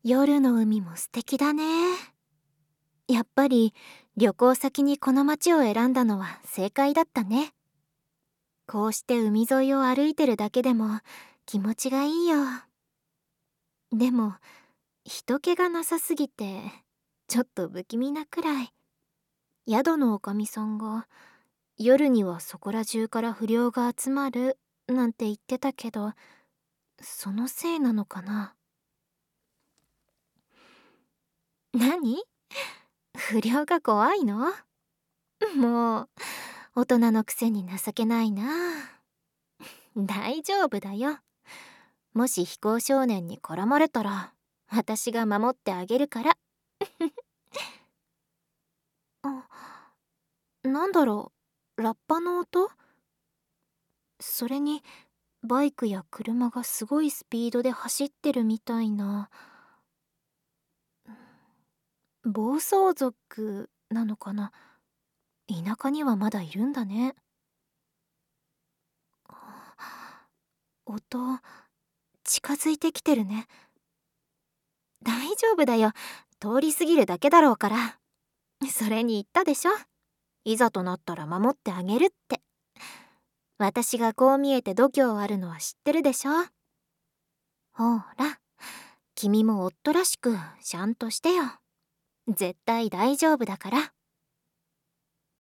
夜の海も素敵だね。やっぱり旅行先にこの街を選んだのは正解だったね。こうして海沿いを歩いてるだけでも気持ちがいいよ。でも人気がなさすぎてちょっと不気味なくらい。宿のおかみさんが夜にはそこら中から不良が集まるなんて言ってたけど、そのせいなのかな。何？不良が怖いの？もう大人のくせに情けないな。大丈夫だよ。もし非行少年に絡まれたら私が守ってあげるから。あ、なんだろう、ラッパの音？それにバイクや車がすごいスピードで走ってるみたいな。暴走族なのかな。田舎にはまだいるんだね。音近づいてきてるね。大丈夫だよ。通り過ぎるだけだろうから。それに言ったでしょ。いざとなったら守ってあげるって。私がこう見えて度胸あるのは知ってるでしょ。ほら、君も夫らしくちゃんとしてよ。絶対大丈夫だから。